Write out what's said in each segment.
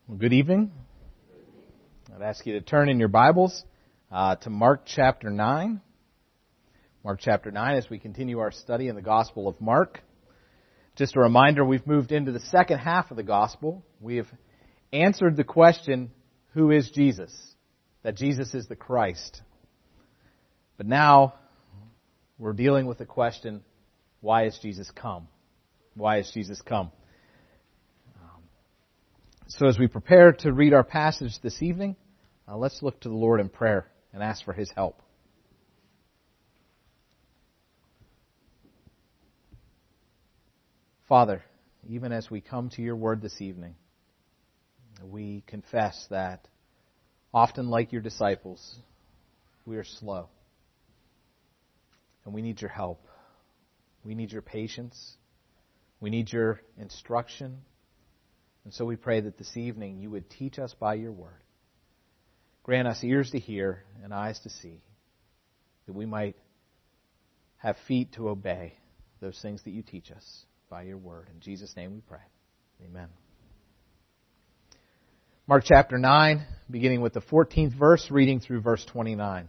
Well, good evening. I'd ask you to turn in your Bibles to Mark chapter 9. Mark chapter 9 as we continue our study in the Gospel of Mark. Just a reminder, we've moved into the second half of the Gospel. We have answered the question, who is Jesus? That Jesus is the Christ. But now we're dealing with the question, why has Jesus come? Why has Jesus come? So as we prepare to read our passage this evening, let's look to the Lord in prayer and ask for His help. Father, even as we come to your word this evening, we confess that often like your disciples, we are slow. And we need your help. We need your patience. We need your instruction. And so we pray that this evening you would teach us by your word. Grant us ears to hear and eyes to see, that we might have feet to obey those things that you teach us by your word. In Jesus' name we pray. Amen. Mark chapter 9, beginning with the 14th verse, reading through verse 29.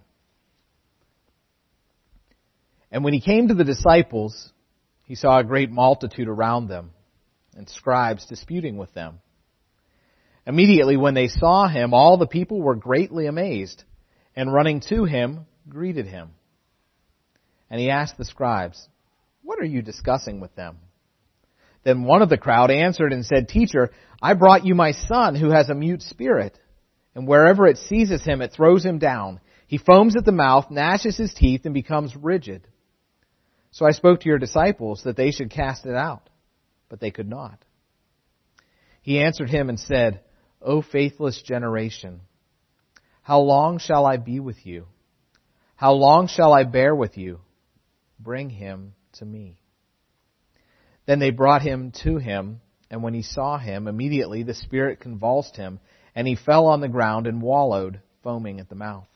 And when he came to the disciples, he saw a great multitude around them, and scribes disputing with them. Immediately when they saw him, all the people were greatly amazed, and running to him, greeted him. And he asked the scribes, "What are you discussing with them?" Then one of the crowd answered and said, "Teacher, I brought you my son who has a mute spirit, and wherever it seizes him, it throws him down. He foams at the mouth, gnashes his teeth, and becomes rigid. So I spoke to your disciples that they should cast it out, but they could not." He answered him and said, "O faithless generation, how long shall I be with you? How long shall I bear with you? Bring him to me." Then they brought him to him, and when he saw him, immediately the spirit convulsed him, and he fell on the ground and wallowed, foaming at the mouth.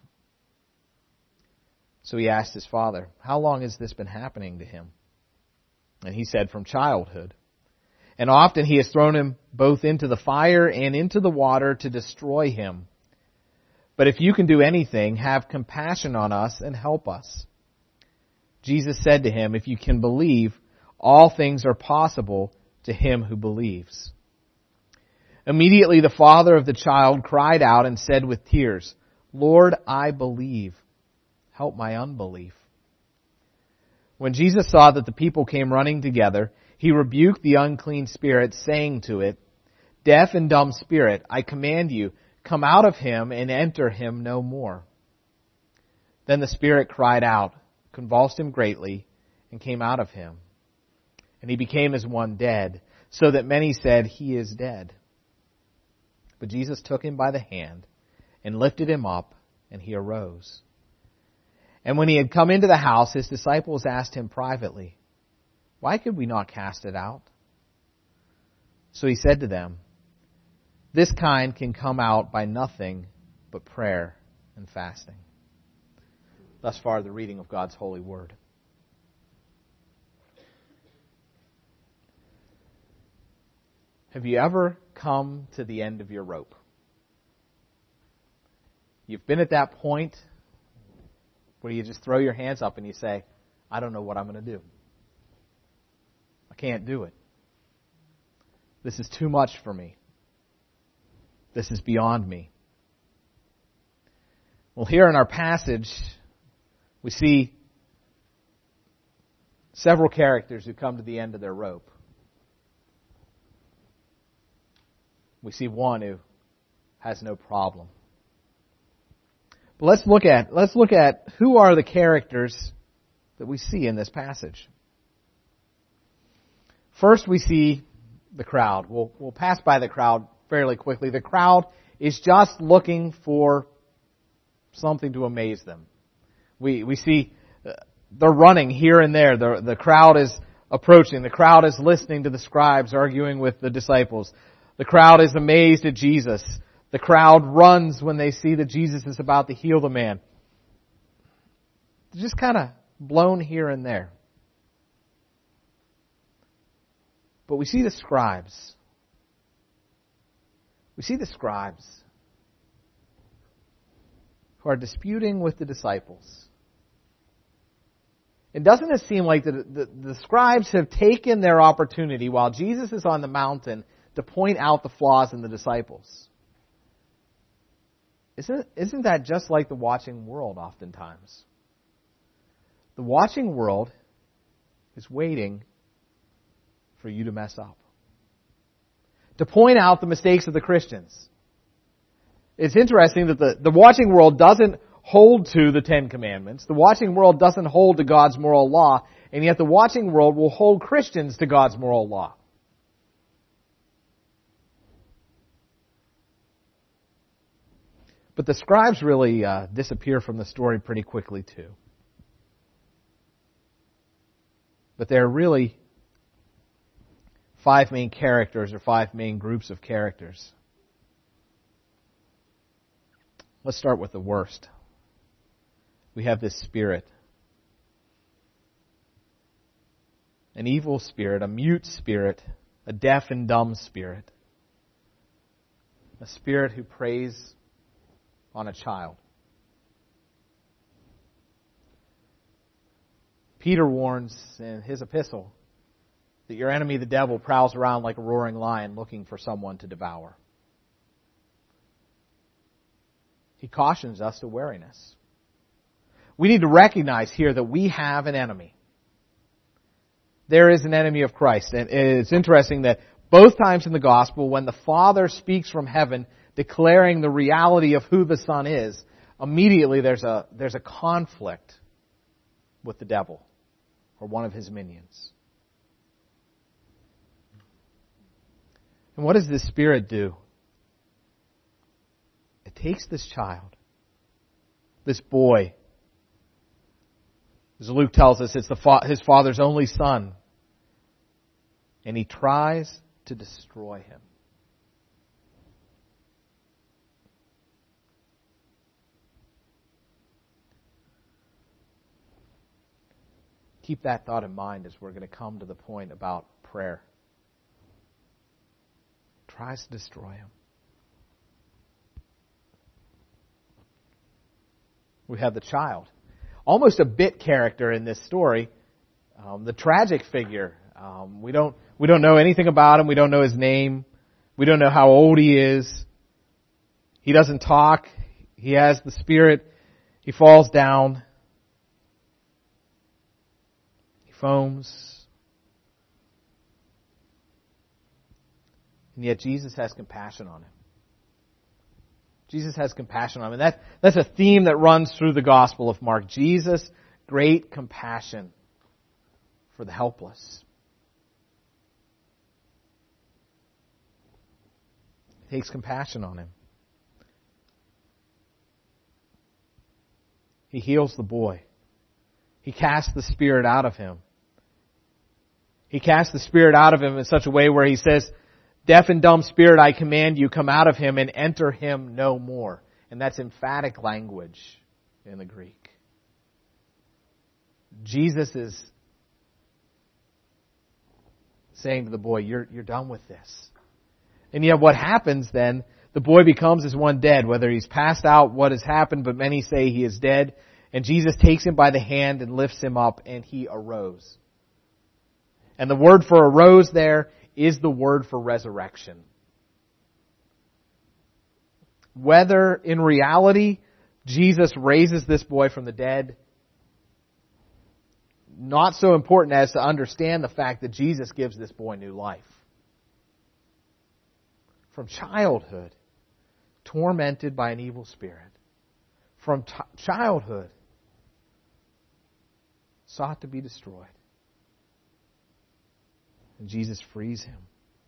So he asked his father, "How long has this been happening to him?" And he said, "From childhood. And often he has thrown him both into the fire and into the water to destroy him. But if you can do anything, have compassion on us and help us." Jesus said to him, "If you can believe, all things are possible to him who believes." Immediately the father of the child cried out and said with tears, "Lord, I believe. Help my unbelief." When Jesus saw that the people came running together, he rebuked the unclean spirit, saying to it, "Deaf and dumb spirit, I command you, come out of him and enter him no more." Then the spirit cried out, convulsed him greatly, and came out of him. And he became as one dead, so that many said, "He is dead." But Jesus took him by the hand and lifted him up, and he arose. And when he had come into the house, his disciples asked him privately, "Why could we not cast it out?" So he said to them, "This kind can come out by nothing but prayer and fasting." Thus far, the reading of God's holy word. Have you ever come to the end of your rope? You've been at that point where you just throw your hands up and you say, "I don't know what I'm going to do. I can't do it. This is too much for me. This is beyond me." Well, here in our passage, we see several characters who come to the end of their rope. We see one who has no problem. But let's look at who are the characters that we see in this passage. First, we see the crowd. We'll pass by the crowd fairly quickly. The crowd is just looking for something to amaze them. We see they're running here and there. The crowd is approaching. The crowd is listening to the scribes arguing with the disciples. The crowd is amazed at Jesus. The crowd runs when they see that Jesus is about to heal the man. They're just kind of blown here and there. But we see the scribes. We see the scribes who are disputing with the disciples. And doesn't it seem like the scribes have taken their opportunity while Jesus is on the mountain to point out the flaws in the disciples? Isn't that just like the watching world oftentimes? The watching world is waiting for you to mess up, to point out the mistakes of the Christians. It's interesting that the watching world doesn't hold to the Ten Commandments. The watching world doesn't hold to God's moral law, and yet the watching world will hold Christians to God's moral law. But the scribes really disappear from the story pretty quickly too. But there are really 5 main characters or 5 main groups of characters. Let's start with the worst. We have this spirit. An evil spirit, a mute spirit, a deaf and dumb spirit. A spirit who preys on a child. Peter warns in his epistle that your enemy, the devil, prowls around like a roaring lion looking for someone to devour. He cautions us to wariness. We need to recognize here that we have an enemy. There is an enemy of Christ. And it's interesting that both times in the gospel, when the Father speaks from heaven, declaring the reality of who the Son is, immediately there's a conflict with the devil or one of his minions. And what does this spirit do? It takes this child, this boy. As Luke tells us, it's his father's only son. And he tries to destroy him. Keep that thought in mind as we're going to come to the point about prayer. Tries to destroy him. We have the child. Almost a bit character in this story. The tragic figure. We don't know anything about him. We don't know his name. We don't know how old he is. He doesn't talk. He has the spirit. He falls down. He foams. And yet Jesus has compassion on him. Jesus has compassion on him. And that's a theme that runs through the Gospel of Mark. Jesus' great compassion for the helpless. He takes compassion on him. He heals the boy. He casts the spirit out of him. He casts the spirit out of him in such a way where he says, "Deaf and dumb spirit, I command you, come out of him and enter him no more." And that's emphatic language in the Greek. Jesus is saying to the boy, you're done with this. And yet what happens then, the boy becomes as one dead, whether he's passed out, what has happened, but many say he is dead. And Jesus takes him by the hand and lifts him up, and he arose. And the word for arose there is the word for resurrection. Whether in reality Jesus raises this boy from the dead, not so important as to understand the fact that Jesus gives this boy new life. From childhood, tormented by an evil spirit. From childhood, sought to be destroyed. And Jesus frees him.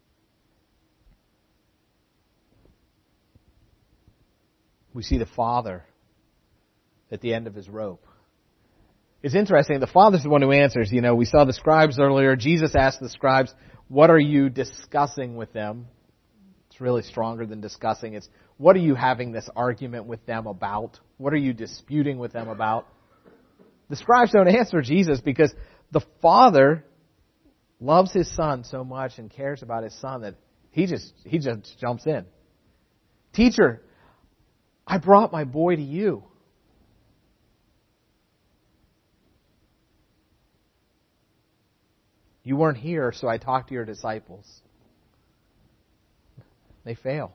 We see the Father at the end of his rope. It's interesting, the Father's the one who answers. You know, we saw the scribes earlier. Jesus asked the scribes, "What are you discussing with them?" It's really stronger than discussing. It's, what are you having this argument with them about? What are you disputing with them about? The scribes don't answer Jesus because the Father loves his Son so much and cares about his Son that he just jumps in. Teacher, I brought my boy to you. You weren't here, so I talked to your disciples. They failed.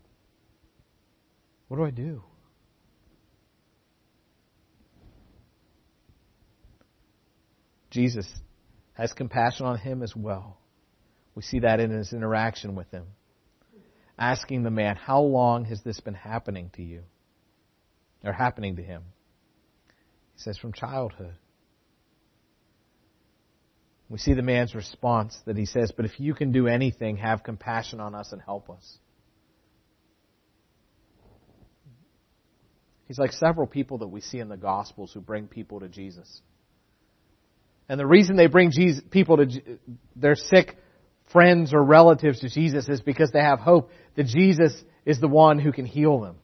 What do I do? Jesus has compassion on him as well. We see that in his interaction with him. Asking the man, how long has this been happening to you? Or happening to him? He says, from childhood. We see the man's response that he says, but if you can do anything, have compassion on us and help us. He's like several people that we see in the Gospels who bring people to Jesus. And the reason they bring people to their sick friends or relatives to Jesus is because they have hope that Jesus is the one who can heal them.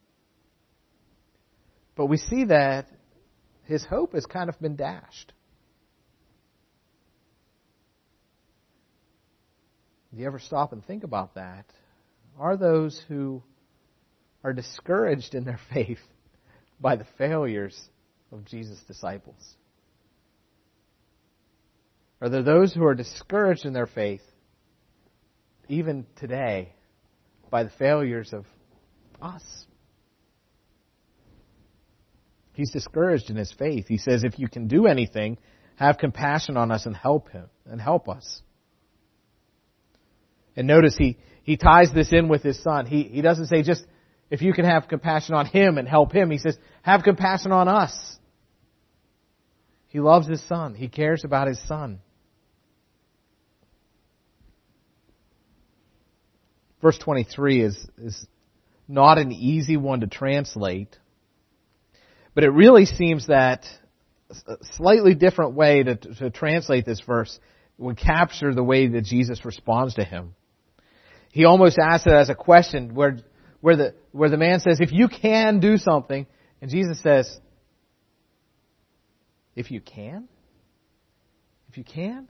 But we see that his hope has kind of been dashed. Do you ever stop and think about that? Are those who are discouraged in their faith by the failures of Jesus' disciples? Are there those who are discouraged in their faith, even today, by the failures of us? He's discouraged in his faith. He says, if you can do anything, have compassion on us and help him and help us. And notice he ties this in with his son. He doesn't say just, if you can have compassion on him and help him. He says, have compassion on us. He loves his son. He cares about his son. Verse 23 is not an easy one to translate, but it really seems that a slightly different way to translate this verse would capture the way that Jesus responds to him. He almost asks it as a question where the man says, if you can do something, and Jesus says, if you can? If you can?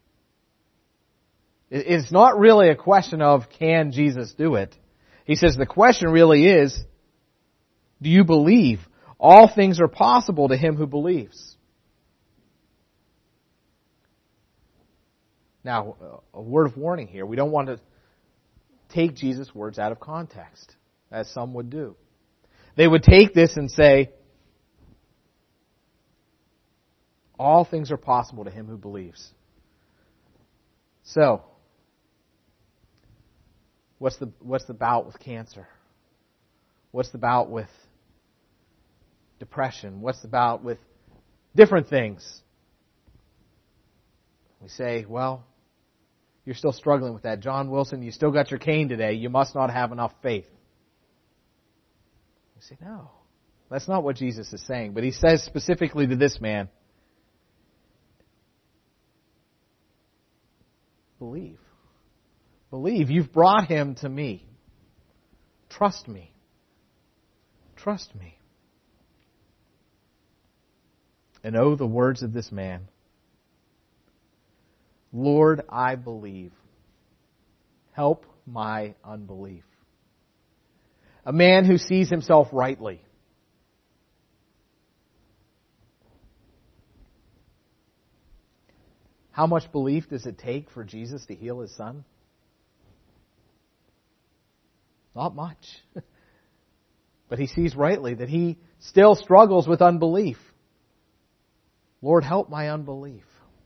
It's not really a question of, can Jesus do it? He says the question really is, do you believe? All things are possible to him who believes. Now, a word of warning here. We don't want to take Jesus' words out of context, as some would do. They would take this and say, all things are possible to him who believes. So, what's the bout with cancer? What's the bout with depression? What's the bout with different things? We say, well, you're still struggling with that. John Wilson, you still got your cane today. You must not have enough faith. We say, no. That's not what Jesus is saying. But he says specifically to this man, believe. Believe. You've brought him to me. Trust me. Trust me. And oh, the words of this man. Lord, I believe. Help my unbelief. A man who sees himself rightly. How much belief does it take for Jesus to heal his son? Not much. But he sees rightly that he still struggles with unbelief. Lord, help my unbelief.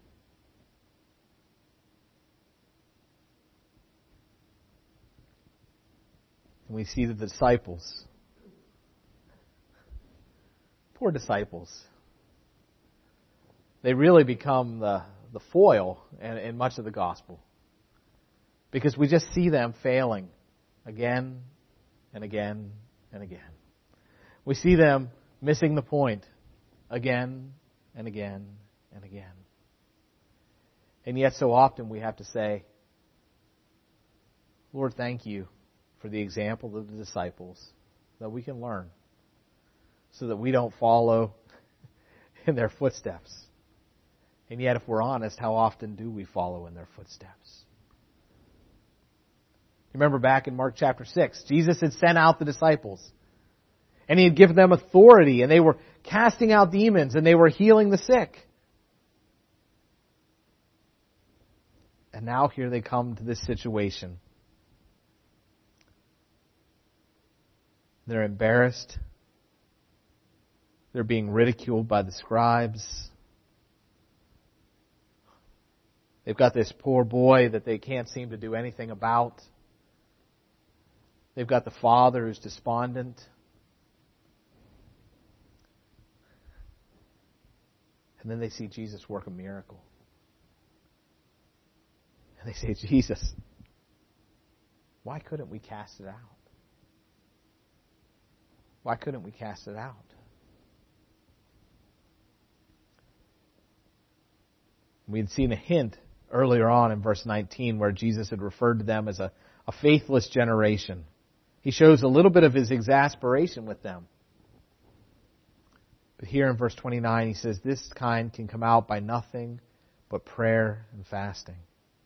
And we see the disciples. Poor disciples. They really become the foil in much of the gospel. Because we just see them failing again and again and again. We see them missing the point again and again and again. And yet so often we have to say, Lord, thank you for the example of the disciples that we can learn so that we don't follow in their footsteps. And yet, if we're honest, how often do we follow in their footsteps? You remember back in Mark chapter 6, Jesus had sent out the disciples. And He had given them authority, and they were casting out demons, and they were healing the sick. And now here they come to this situation. They're embarrassed. They're being ridiculed by the scribes. They've got this poor boy that they can't seem to do anything about. They've got the father who's despondent. And then they see Jesus work a miracle. And they say, Jesus, why couldn't we cast it out? Why couldn't we cast it out? We had seen a hint earlier on in verse 19 where Jesus had referred to them as a faithless generation. He shows a little bit of His exasperation with them. But here in verse 29 He says, this kind can come out by nothing but prayer and fasting.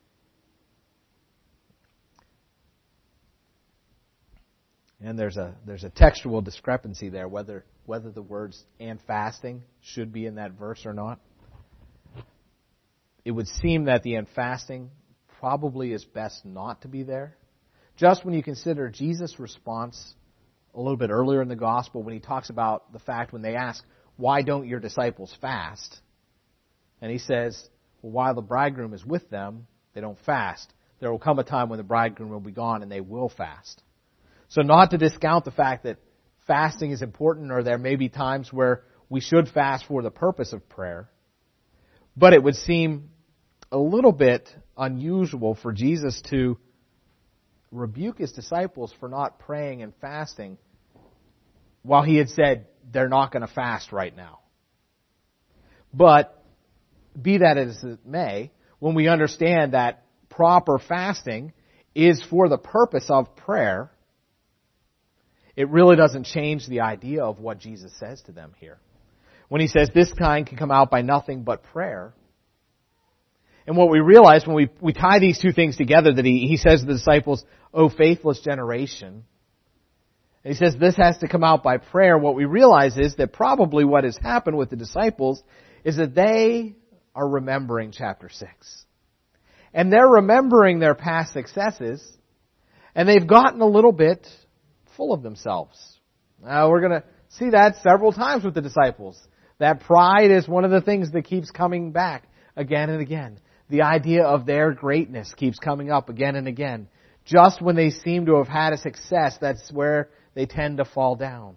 And there's a textual discrepancy there, whether the words "and fasting" should be in that verse or not. It would seem that the "and fasting" probably is best not to be there. Just when you consider Jesus' response a little bit earlier in the gospel when He talks about the fact when they ask, why don't your disciples fast? And He says, well, while the bridegroom is with them, they don't fast. There will come a time when the bridegroom will be gone and they will fast. So not to discount the fact that fasting is important, or there may be times where we should fast for the purpose of prayer. But it would seem a little bit unusual for Jesus to rebuke His disciples for not praying and fasting while He had said they're not going to fast right now. But be that as it may, when we understand that proper fasting is for the purpose of prayer, it really doesn't change the idea of what Jesus says to them here. When He says this kind can come out by nothing but prayer. And what we realize when we tie these two things together, that He says to the disciples, "O faithless generation," and He says this has to come out by prayer, what we realize is that probably what has happened with the disciples is that they are remembering chapter 6. And they're remembering their past successes, and they've gotten a little bit full of themselves. Now, we're going to see that several times with the disciples. That pride is one of the things that keeps coming back again and again. The idea of their greatness keeps coming up again and again. Just when they seem to have had a success, that's where they tend to fall down.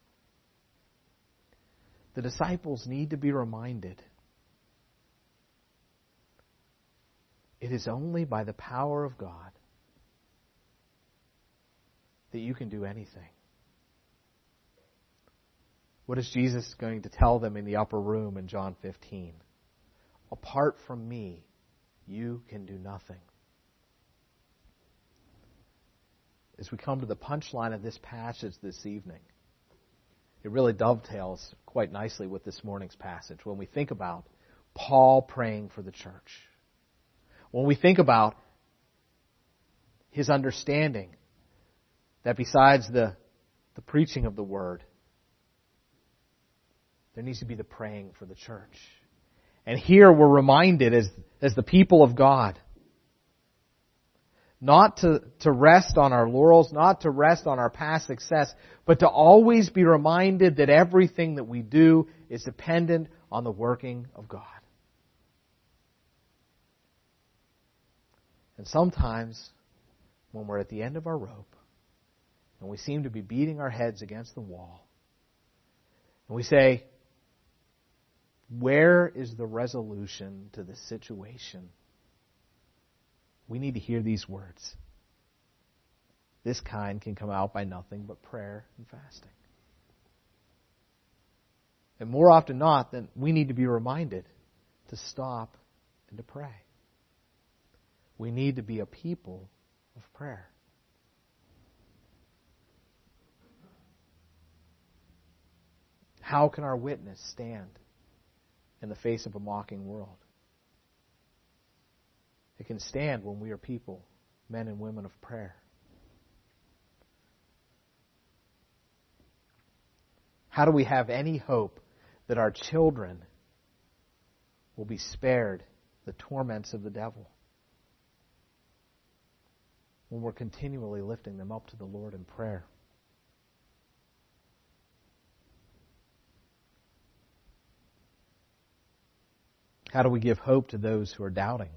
The disciples need to be reminded it is only by the power of God that you can do anything. What is Jesus going to tell them in the upper room in John 15? Apart from me, you can do nothing. As we come to the punchline of this passage this evening, it really dovetails quite nicely with this morning's passage when we think about Paul praying for the church. When we think about his understanding that besides the preaching of the Word, there needs to be the praying for the church. And here we're reminded as the people of God, not to rest on our laurels, not to rest on our past success, but to always be reminded that everything that we do is dependent on the working of God. And sometimes, when we're at the end of our rope, and we seem to be beating our heads against the wall, and we say, where is the resolution to this situation? We need to hear these words. This kind can come out by nothing but prayer and fasting. And more often not, then we need to be reminded to stop and to pray. We need to be a people of prayer. How can our witness stand in the face of a mocking world? It can stand when we are people, men and women of prayer. How do we have any hope that our children will be spared the torments of the devil when we're continually lifting them up to the Lord in prayer? How do we give hope to those who are doubting?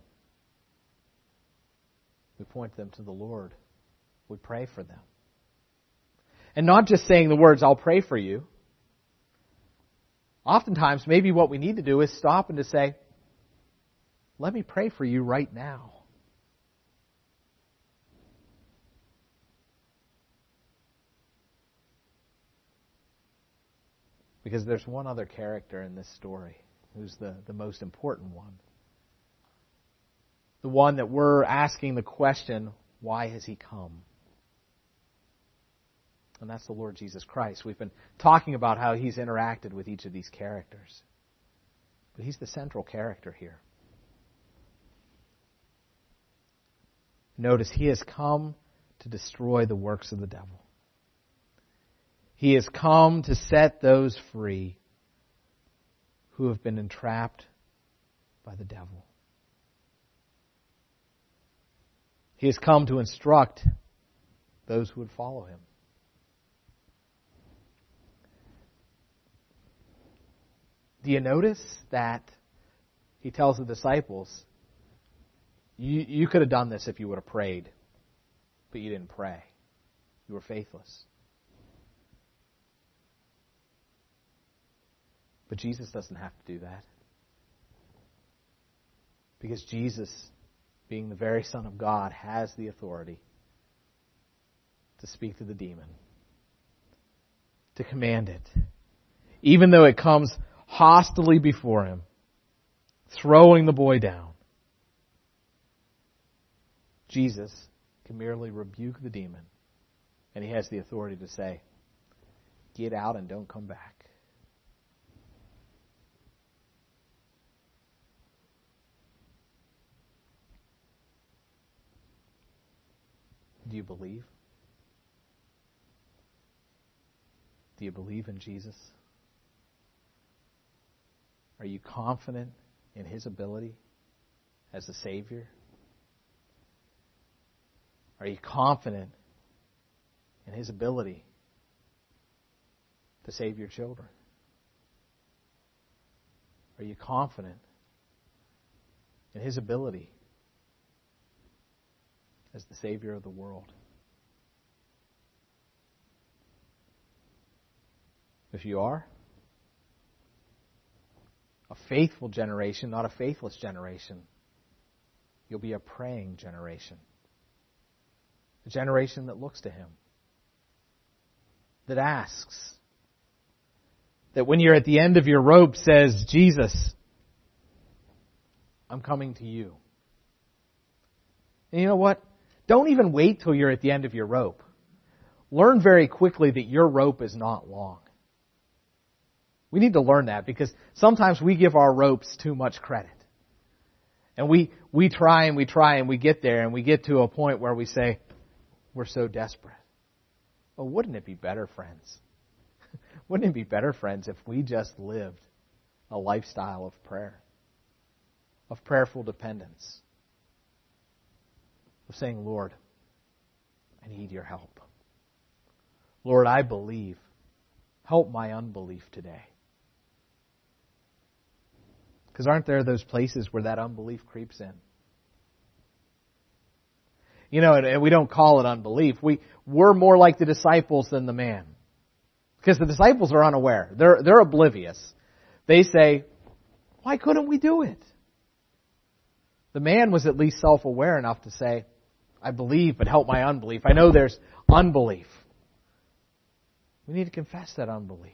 We point them to the Lord. We pray for them. And not just saying the words, I'll pray for you. Oftentimes, maybe what we need to do is stop and to say, let me pray for you right now. Because there's one other character in this story who's the most important one. The one that we're asking the question, why has he come? And that's the Lord Jesus Christ. We've been talking about how he's interacted with each of these characters. But he's the central character here. Notice, he has come to destroy the works of the devil. He has come to set those free who have been entrapped by the devil. He has come to instruct those who would follow him. Do you notice that he tells the disciples, you could have done this if you would have prayed, but you didn't pray. You were faithless. But Jesus doesn't have to do that. Because Jesus, being the very Son of God, has the authority to speak to the demon, to command it, even though it comes hostilely before him, throwing the boy down. Jesus can merely rebuke the demon, and he has the authority to say, get out and don't come back. Do you believe? Do you believe in Jesus? Are you confident in his ability as a Savior? Are you confident in his ability to save your children? Are you confident in his ability as the Savior of the world? If you are, a faithful generation, not a faithless generation, you'll be a praying generation. A generation that looks to him, that asks, that when you're at the end of your rope says, Jesus, I'm coming to you. And you know what? Don't even wait till you're at the end of your rope. Learn very quickly that your rope is not long. We need to learn that because sometimes we give our ropes too much credit. And we try and we try and we get there and we get to a point where we say, we're so desperate. Well, wouldn't it be better, friends? Wouldn't it be better, friends, if we just lived a lifestyle of prayer, of prayerful dependence, of saying, Lord, I need your help. Lord, I believe. Help my unbelief today. Because aren't there those places where that unbelief creeps in? You know, and we don't call it unbelief. We're more like the disciples than the man. Because the disciples are unaware. They're oblivious. They say, why couldn't we do it? The man was at least self-aware enough to say, I believe, but help my unbelief. I know there's unbelief. We need to confess that unbelief.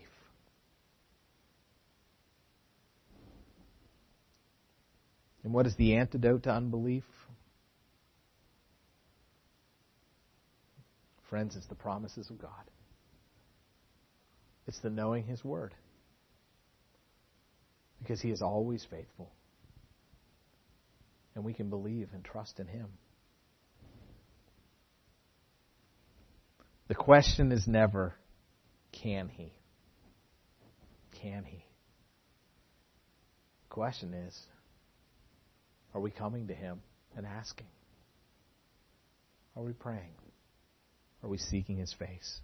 And what is the antidote to unbelief? Friends, it's the promises of God. It's the knowing his word. Because he is always faithful. And we can believe and trust in him. The question is never, can he? can He? The question is, are we coming to Him and asking? Are we praying? Are we seeking His face?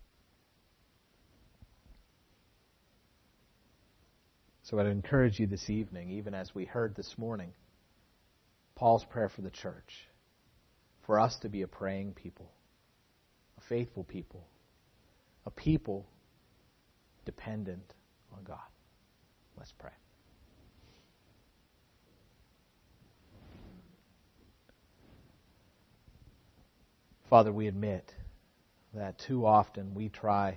So I'd encourage you this evening, even as we heard this morning, Paul's prayer for the church, for us to be a praying people, a faithful people, a people dependent on God. Let's pray. Father, we admit that too often we try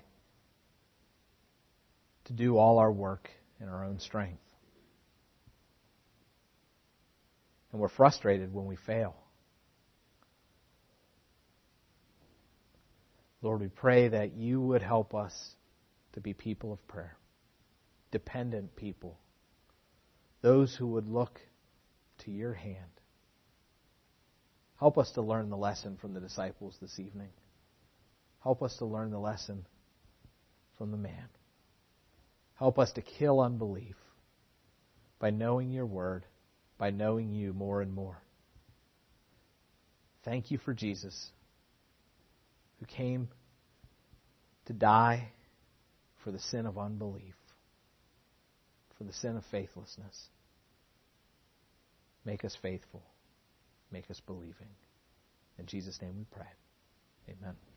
to do all our work in our own strength. And we're frustrated when we fail. Lord, we pray that you would help us to be people of prayer, dependent people, those who would look to your hand. Help us to learn the lesson from the disciples this evening. Help us to learn the lesson from the man. Help us to kill unbelief by knowing your word, by knowing you more and more. Thank you for Jesus, who came to die for the sin of unbelief, for the sin of faithlessness. Make us faithful. Make us believing. In Jesus' name we pray. Amen.